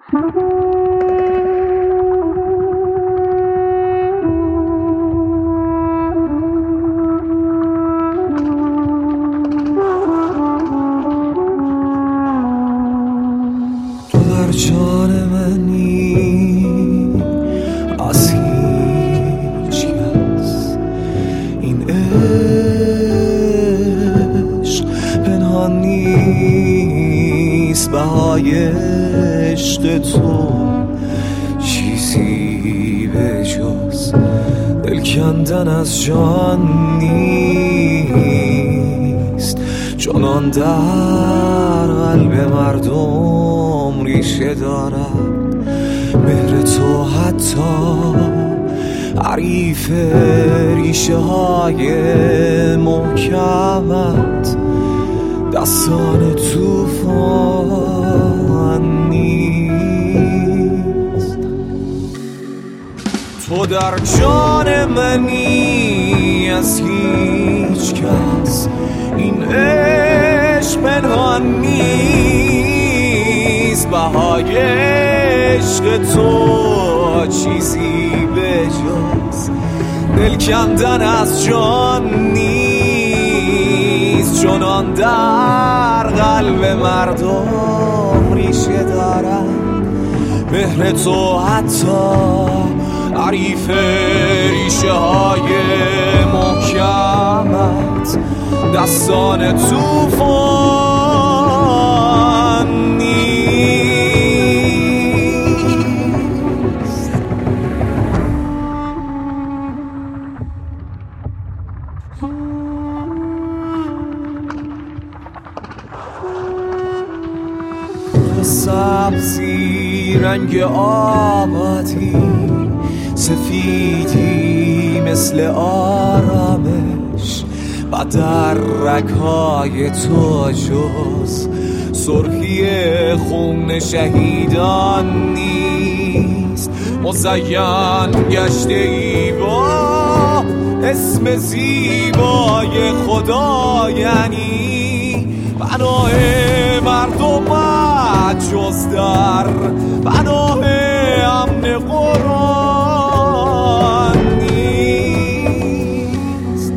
جان منی از هیچ کس، این عشق پنهان نیست، بهای عشق تو چیزی به جز دل کندن از جان نیست. چنان در قلب مردم ریشه دارد مهر تو، حتی حریف ریشه های محکمت دستان توفان نیست. تو در جان منی از هیچ کس، این عشق پنهان نیست، بهای عشق تو چیزی به جز دل کندن از جان نیست. چنان در قلب مردم ریشه دارد مهر تو، حتی حریف ریشه های محکمت دستان توفان نیست. تو سبزی رنگ آبادی، سفیدی مثل آرامش، و در رگ‌های تو جز سرخی خون شهیدان نیست. مزین گشته ای با اسم زیبای خدا، یعنی پناه مردمت جز در پناه امن قرآن نیست.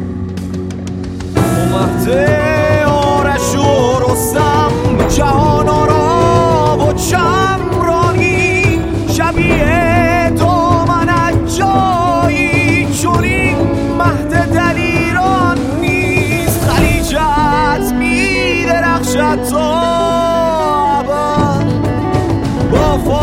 آرش و رستم جهان آرا و چمرانی، شبیه دامنت جایی چنین مهد دلیران نیست. خلیجت می درخشد تا ابد با